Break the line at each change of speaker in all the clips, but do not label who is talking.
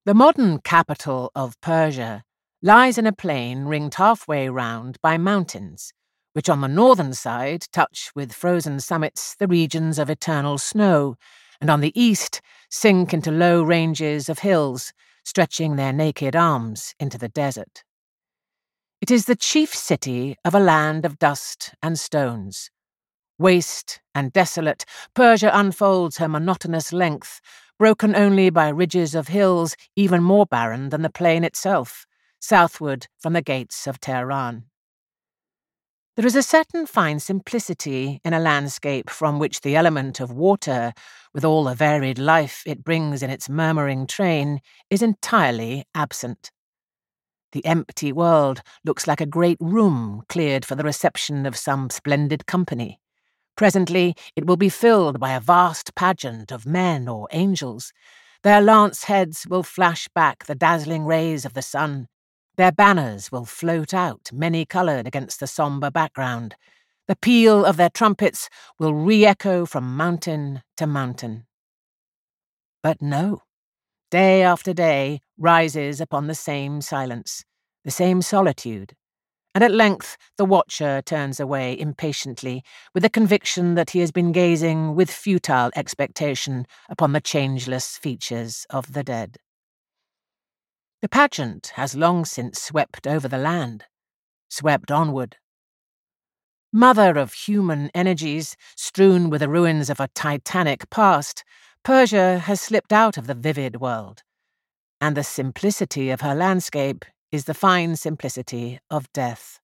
The modern capital of Persia lies in a plain ringed halfway round by mountains, which on the northern side touch with frozen summits the regions of eternal snow, and on the east sink into low ranges of hills, stretching their naked arms into the desert. It is the chief city of a land of dust and stones. Waste and desolate, Persia unfolds her monotonous length, broken only by ridges of hills even more barren than the plain itself, southward from the gates of Tehran. There is a certain fine simplicity in a landscape from which the element of water, with all the varied life it brings in its murmuring train, is entirely absent. The empty world looks like a great room cleared for the reception of some splendid company. Presently it will be filled by a vast pageant of men or angels. Their lance heads will flash back the dazzling rays of the sun. Their banners will float out, many-coloured against the sombre background. The peal of their trumpets will re-echo from mountain to mountain. But no. Day after day rises upon the same silence, the same solitude. And at length the watcher turns away impatiently, with the conviction that he has been gazing with futile expectation upon the changeless features of the dead. The pageant has long since swept over the land, swept onward. Mother of human energies, strewn with the ruins of a titanic past, Persia has slipped out of the vivid world, and the simplicity of her landscape is the fine simplicity of death.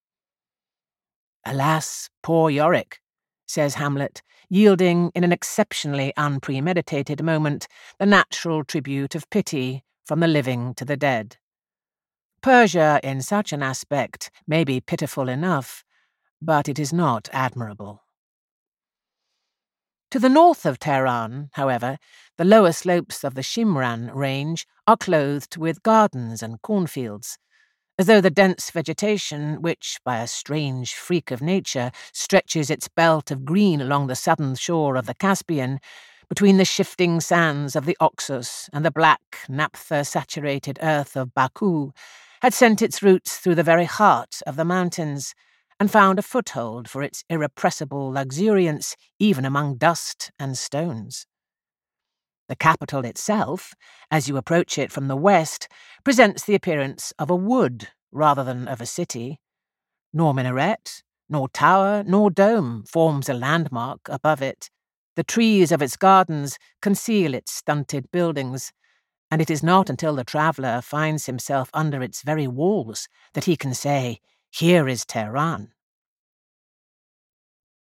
"Alas, poor Yorick," says Hamlet, yielding in an exceptionally unpremeditated moment the natural tribute of pity from the living to the dead. Persia in such an aspect may be pitiful enough, but it is not admirable. To the north of Tehran, however, the lower slopes of the Shimran range are clothed with gardens and cornfields, as though the dense vegetation, which, by a strange freak of nature, stretches its belt of green along the southern shore of the Caspian, between the shifting sands of the Oxus and the black, naphtha-saturated earth of Baku, had sent its roots through the very heart of the mountains, and found a foothold for its irrepressible luxuriance even among dust and stones. The capital itself, as you approach it from the west, presents the appearance of a wood rather than of a city. Nor minaret, nor tower, nor dome forms a landmark above it. The trees of its gardens conceal its stunted buildings, and it is not until the traveller finds himself under its very walls that he can say, "Here is Tehran."